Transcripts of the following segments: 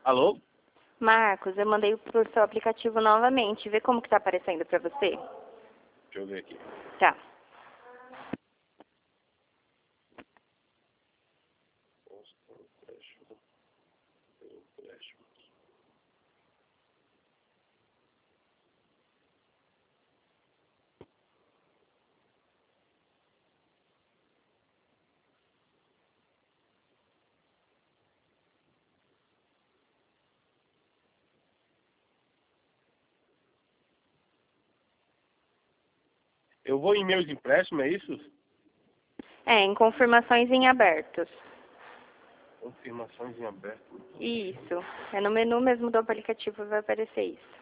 Alô? Marcos, eu mandei pro seu aplicativo novamente. Vê como que tá aparecendo pra você? Deixa eu ver aqui. Tá. Eu vou em meus empréstimos, é isso? É, em confirmações em abertos. Confirmações em aberto. Isso. É no menu mesmo do aplicativo vai aparecer isso.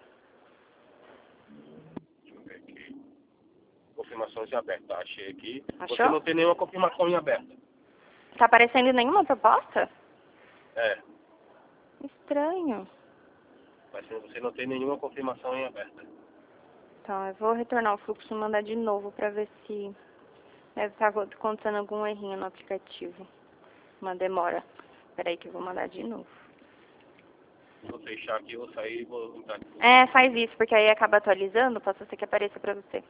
Deixa eu ver aqui. Confirmações em aberto. Tá, achei aqui. Você Achou? não tem nenhuma confirmação em aberto. Tá aparecendo nenhuma proposta? É. Estranho. Mas você não tem nenhuma confirmação em aberto. Então, eu vou retornar o fluxo e mandar de novo pra ver se deve estar acontecendo algum errinho no aplicativo. Uma demora. Peraí que eu vou mandar de novo. Vou fechar aqui, vou sair e vou entrar aqui. É, faz isso, porque aí acaba atualizando, pode ser que apareça pra você.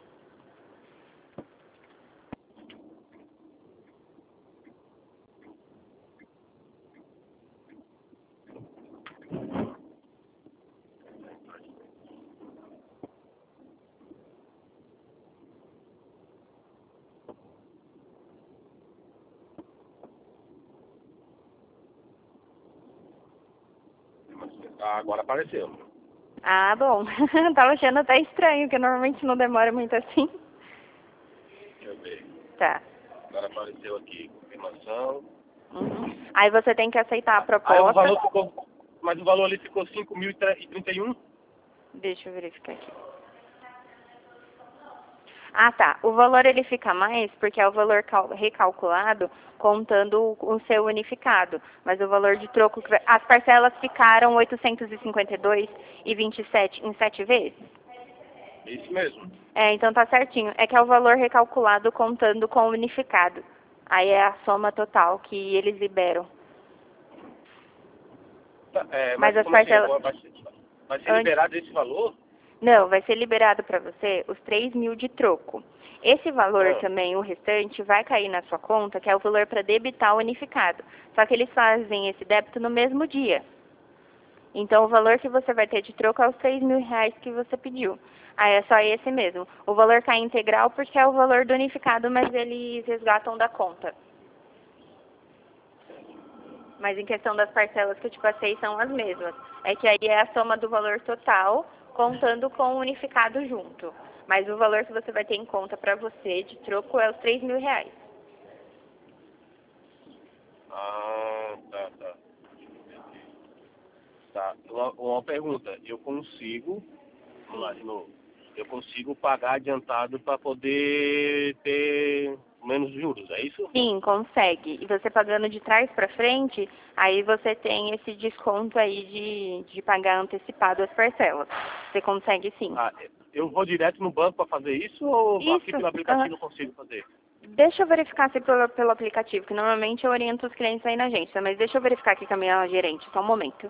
Ah, agora apareceu. Ah, bom. Tava achando até estranho, porque normalmente não demora muito assim. Deixa eu ver. Tá. Agora apareceu aqui, confirmação. Uhum. Aí você tem que aceitar a Aí o proposta. valor ficou... Mas o valor ali ficou 5.031? Deixa eu verificar aqui. Ah, tá. O valor ele fica mais porque é o valor recalculado contando o seu unificado. Mas o valor de troco... As parcelas ficaram 852,27 em 7 vezes? Isso mesmo. É, então tá certinho. É que é o valor recalculado contando com o unificado. Aí é a soma total que eles liberam. Tá, Mas mas as como assim? parcelas... Agora vai ser Antes... liberado esse valor? Não, vai ser liberado para você os 3.000 de troco. Esse valor Ah, também, o restante, vai cair na sua conta, que é o valor para debitar o unificado. Só que eles fazem esse débito no mesmo dia. Então, o valor que você vai ter de troco é os 3.000 reais que você pediu. Aí é só esse mesmo. O valor cai integral porque é o valor do unificado, mas eles resgatam da conta. Mas em questão das parcelas que eu te passei são as mesmas. É que aí é a soma do valor total, contando com o unificado junto. Mas o valor que você vai ter em conta para você de troco é os 3.000 reais. tá, tá. Tá. Uma pergunta. Eu consigo, vamos lá de Sim. novo, eu consigo pagar adiantado para poder ter menos juros, é isso? Sim, consegue. E você pagando de trás para frente, aí você tem esse desconto aí de pagar antecipado as parcelas. Você consegue sim. Ah, eu vou direto no banco para fazer isso ou aqui Isso. pelo aplicativo eu consigo fazer? Deixa eu verificar se pelo aplicativo, que normalmente eu oriento os clientes aí na agência, mas deixa eu verificar aqui com a minha gerente, só um momento.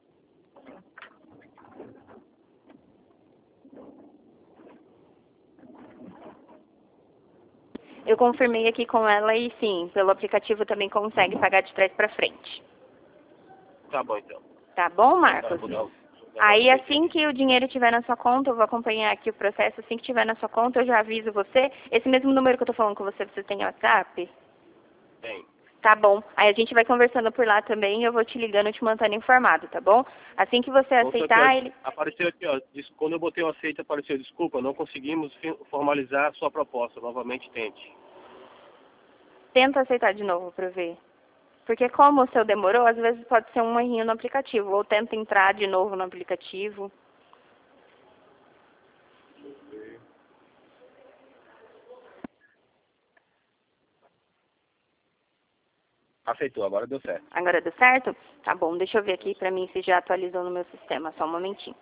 Eu confirmei aqui com ela e sim, pelo aplicativo também consegue pagar de trás para frente. Tá bom então. Tá bom, Então tá, eu Marcos? vou dar Aí um jeito assim aqui. que o dinheiro estiver na sua conta, eu vou acompanhar aqui o processo, assim que estiver na sua conta, eu já aviso você. Esse mesmo número que eu tô falando com você, você tem WhatsApp? Tem. Tá bom. Aí a gente vai conversando por lá também e eu vou te ligando, te mantendo informado, tá bom? Assim que você Outra aqui, ó, aceitar, ele... apareceu aqui, ó, quando eu botei o aceito, apareceu, desculpa, não conseguimos formalizar a sua proposta, novamente tente. Tenta aceitar de novo pra ver. Porque como o seu demorou, às vezes pode ser um errinho no aplicativo. Ou tenta entrar de novo no aplicativo. Aceitou, agora deu certo. Agora deu certo? Tá bom, deixa eu ver aqui pra mim se já atualizou no meu sistema. Só um momentinho.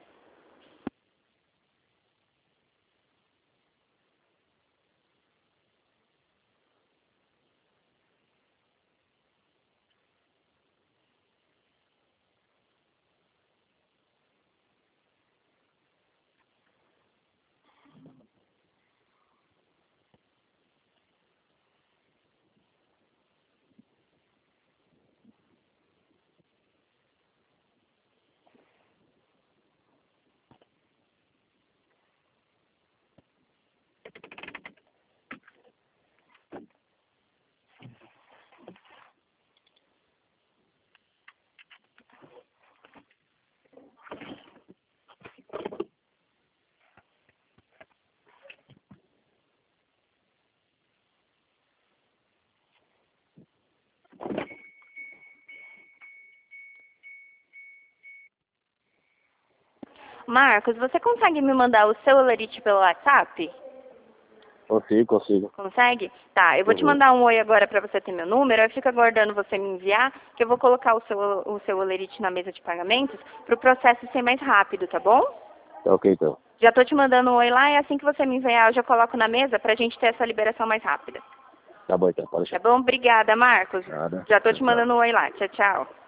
Marcos, você consegue me mandar o seu Olerite pelo WhatsApp? Consigo. Consegue? Tá, eu vou te Uhum. mandar um oi agora pra você ter meu número, eu fico aguardando você me enviar, que eu vou colocar o seu Olerite na mesa de pagamentos pro processo ser mais rápido, tá bom? Tá ok, então. Já tô te mandando um oi lá e assim que você me enviar eu já coloco na mesa pra gente ter essa liberação mais rápida. Tá bom, então. Pode Tá deixar. bom? Obrigada, Marcos. Nada. Já tô te Tchau. mandando um oi lá. Tchau, tchau.